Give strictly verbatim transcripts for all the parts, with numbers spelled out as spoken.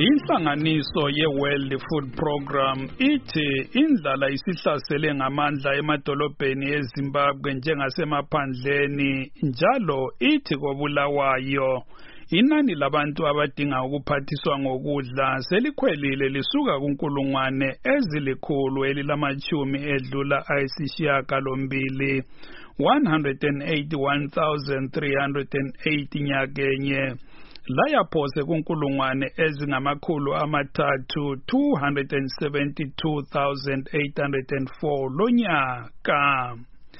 Inhlanganiso ye-World Food Program ithi indlala isihlasele ngamandla emadolobheni eZimbabwe njengasemaphandleni njalo ithi koBulawayo inani labantu abadinga ukuphathiswa ngokudla selikhwelile lisuka kunkulungwane ezilikhulu elilamachumi edlula ayisishiyagalombili one hundred eighty-one thousand three hundred eight nyakenye layaphose kunkulungwane ezingamakhulu amathathu two hundred seventy-two thousand eight hundred four lonyaka.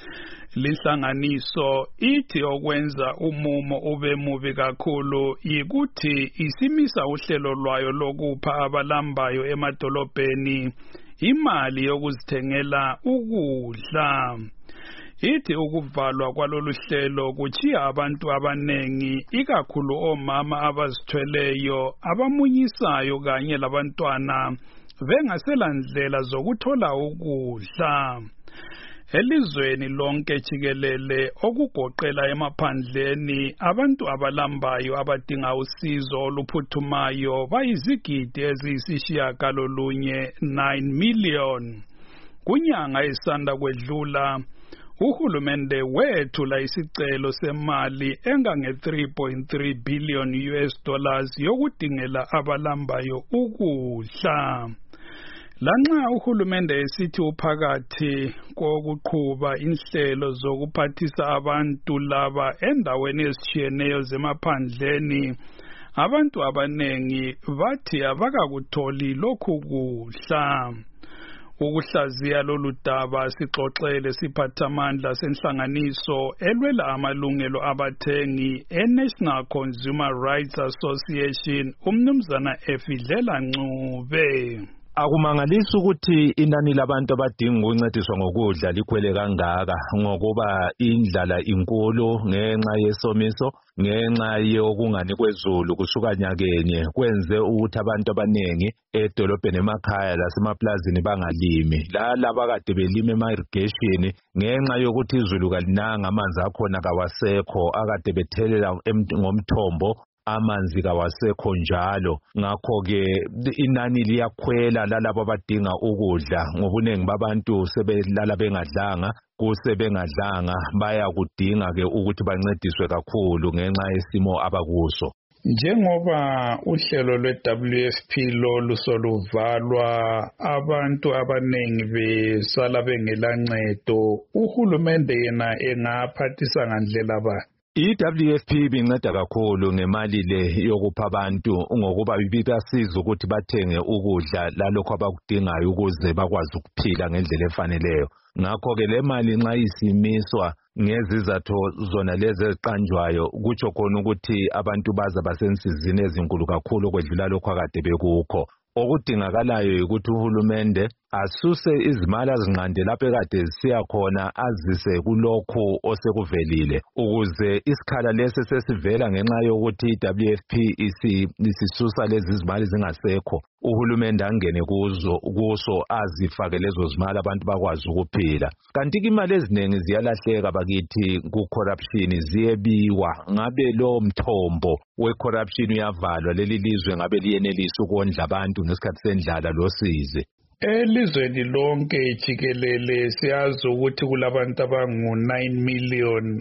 Linhlanganiso ithi okwenza umumo ube mubi kakhulu yikuthi isimisa uhlelo lwayo lokupha abalambayo emadolobheni imali yokuzithengela ukudla. Ithi ukuvalwa kwalolu hlelo kuchiya abantu abanengi ikakhulu omama abazithweleyo abamunyisayo kanye labantwana bengasela ndlela zokuthola ukudla. Elizweni lonke jikelele okugoqela emaphandleni abantu abalambayo abadinga usizo oluphuthumayo bayizigidi eziyisishiyagalolunye nine million. Kunyanga isanda kwedlula uhulumende wethula isicelo semali engange three point three billion U S dollars yokudingela abalambayo ukudla. Lanxa uhulumende esithi uphakathi kokuqhuba inhlelo zokuphathisa abantu laba endaweni ezitshiyeneyo zemaphandleni, abantu abanengi bathi abakakutholi lokhu kudla. Ukuhlaziya lolu daba sixoxele siphathamandla senhlanganiso elwela amalungelo abathengi eNational Consumer Rights Association umnumzana Efidlela Ncube. Akumangalisi ukuthi inani labantu abadinga ukuncediswa ngokudla likhwele kangaka ngokuba indlala inkulu ngenxa yesomiso ngenxa yokungani kwezulu kusuka nyakenye kwenze ukuthi abantu abanengi edolobheni emakhaya lasemaplazini bangalimi laba kade belima ema-irrigation ngenxa yokuthi izulu kalinanga amanzi akhona kawasekho akade bethelela ngomthombo amanzi kawasekho njalo. Ngakho-ke inani liyakhwela lalabo abadinga ukudla ngobuningi babantu sebelala bengadlanga kuse bengadlanga bayakudinga-ke ukuthi bancediswe kakhulu ngenxa yesimo abakuso. Njengoba uhlelo lwe-W F P lolu soluvalwa abantu abanengi besala bengelancedo, uhulumende yena engaphathisa ngandlela bani? I-W F P binceda kakhulu ngemali le yokupha abantu ngokuba ibikasiza ukuthi bathenge ukudla lalokho abakudingayo ukuze bakwazi ukuphila ngendlela efaneleyo. Ngakho-ke le mali nxa isimiswa ngezizathu zona lezi eziqanjwayo kutsho khona ukuthi abantu baza basensizini ezinkulu kakhulu kwedlula lokho akade bekukho. Okudingakalayo ukuthi uhulumende asuse izimali azinqande lapho ekade zisiya khona azise kulokho osekuvelile ukuze isikhala lesi sesivela ngenxa yokuthi i-W F P isisusa lezi zimali zingasekho uhulumende angene kuzo kuso azifake lezo zimali abantu bakwazi ukuphila. Kanti imali eziningi ziyalahleka bakithi ku-corruption ziyebiwa ngabe lo mthombo we-corruption uyavalwa leli lizwe ngabe liyenelisa ukondla abantu ngesikhathi sendlala losize. Elizweni lonke jikelele siyazi ukuthi kulabantu abangu nine million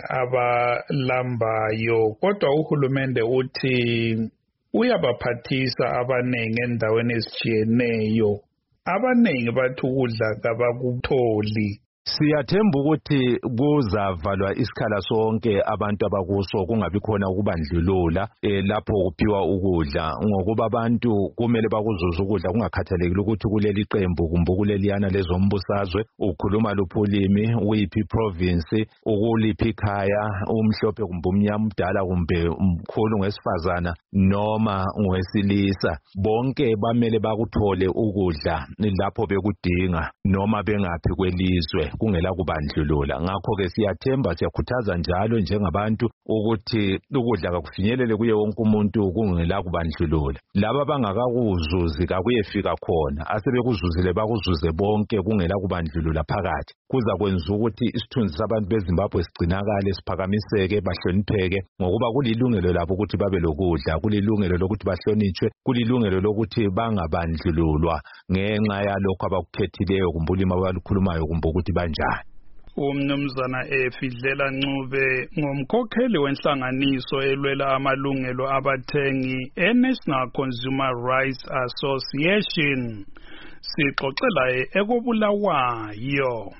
abalambayo kodwa uhulumende uthi uyabaphathisa abanengi endaweni ezitshiyeneyo. Abanengi bathi ukudla kabakutholi. Siyathemba ukuthi kuzavalwa isikhala sonke abantu abakuso kungabi khona ukubandlulula eh, lapho kuphiwa ukudla ngokuba abantu kumele bakuzuza ukudla kungakhathalekile ukuthi kuleli qembu kumbe kuleliyana lezombusazwe ukhuluma luphulimi uyiphi province ukuliphi ikhaya umhlophe kumbe umnyama umdala kumbe umkhulu ngesifazana noma ngowesilisa bonke bamele bakuthole ukudla lapho bekudinga noma bengaphi kwelizwe kungela kubandlulula. Ngakho-ke siyathemba siyakhuthaza njalo njengabantu ukuthi ukudla kakufinyelele kuye wonke umuntu kungela kubandlulula. Laba bangakakuzuzi kakuyefika khona, asebekuzuzile bakuzuze bonke kungela kubandlulula phakathi. Kuza kwenza ukuthi isithunzi sabantu beZimbabwe sigcinakale, siphakamiseke, bahlonipheke, ngokuba kulilungelo labo ukuthi babe lokudla, kulilungelo lokuthi bahlonitshwe, kulilungelo lokuthi bangabandlululwa ngenxa yalokho abakukhethileyo kumbe ulimi abalukhulumayo kumbe ukuthi banjani. Umnumzana Efidlela Ncube ngomkhokheli wenhlanganiso elwela amalungelo abathengi eNational Consumer Rights Association. Sixoxela ekobulawayo.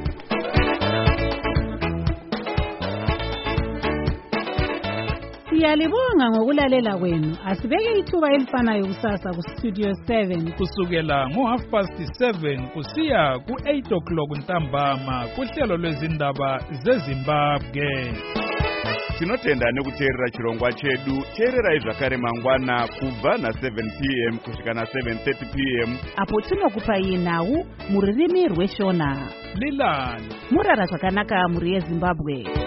Siyalibonga ngokulalela kwenu. Asibeke ithuba elifanayo kusasa ku Studio seven kusukela ngo half past seven kusiya ku eight o'clock ntambama kuhlelo lwezindaba zeZimbabwe. Tinotenda nekuteerera chirongwa chedu. Teererai zvakare mangwana kubva na seven p m kusvika na seven thirty p m apo tinokupai nhau muririmi rweshona. Lilani Murara zvakanaka muri yeZimbabwe.